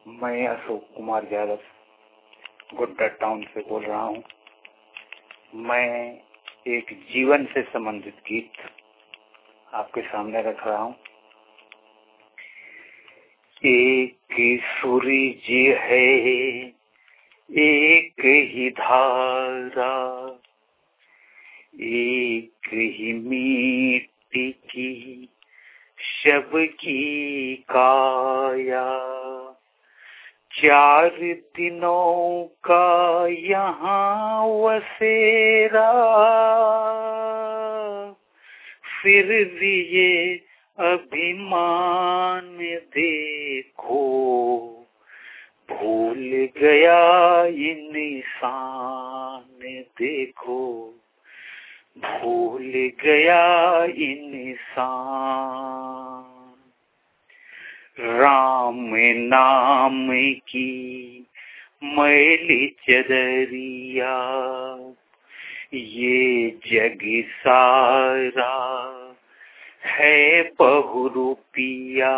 मैं अशोक कुमार यादव गुड्डा टाउन से बोल रहा हूँ। मैं एक जीवन से संबंधित गीत आपके सामने रख रहा हूँ। एक सूरज है, एक ही धारा, एक ही मिट्टी की सबकी काया, चार दिनों का यहाँ वसेरा, फिर भी ये अभिमान देखो, भूल गया इंसान देखो, भूल गया इंसान। राम नाम की मैली चदरिया, ये जग सारा है बहुरूपिया,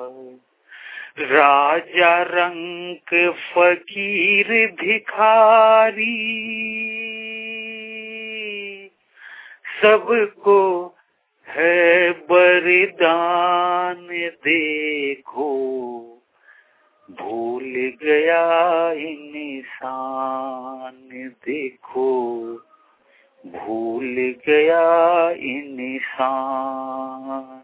राजा रंग फकीर भिखारी, सबको है बलिदान देखो, भूल गया इंसान देखो, भूल गया इंसान।